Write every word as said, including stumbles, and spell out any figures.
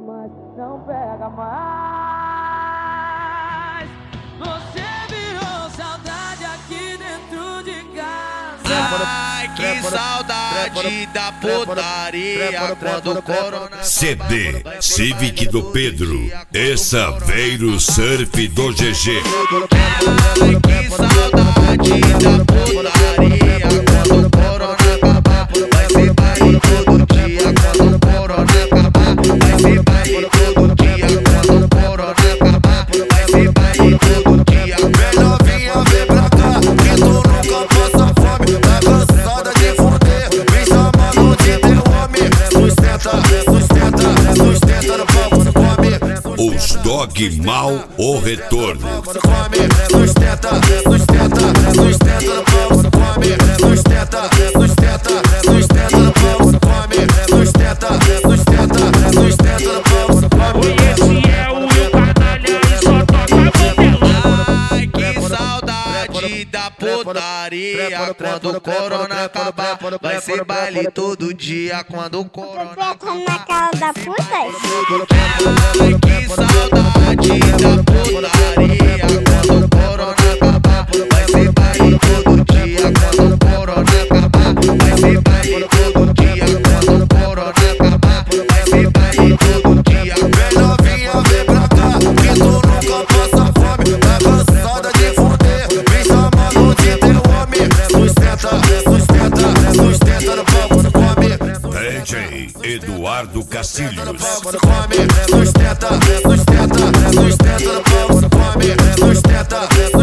mais, não pega mais. Você virou saudade aqui dentro de casa. Ai, que saudade da putaria quando o corona. C D Civic do Pedro e Saveiro Surf do G G. Ai, que saudade da putaria quando o corona acabar. Vai ser baile todo dia quando o corona acabar. Vai ser baile todo dia quando o corona acabar. Vai ser baile todo dia. Vem novinha, vem pra cá, que tu nunca passa fome. Tá cansada de fuder, me chamando de teu homem. Sustenta, sustenta, sustenta no palco, come. Os Dog Mal, o retorno. Come, sustenta, sustenta, sustenta no palco, come. Sustenta, sustenta, sustenta no palco, come. Sustenta, sustenta, sustenta no palco, come. Esse é o meu canalha e só toca modelão. Ai, que saudade da putaria quando o corona acabar. Vai ser baile todo dia quando o corona acabar. Na cara da puta? Ai, que saudade da putaria quando o corona acabar. Vai ser baile todo dia quando o corona acabar. Vai ser baile todo dia quando o corona acabar. Vai ser baile todo dia. Vem novinha, vem pra cá, que tu nunca passa fome. Tá cansada de fuder, me chamando de teu homem. Sustenta, sustenta, sustenta no palco, come. D J Eduardo Castilhos. Come, sustenta, sustenta, sustenta no palco, come. Sustenta,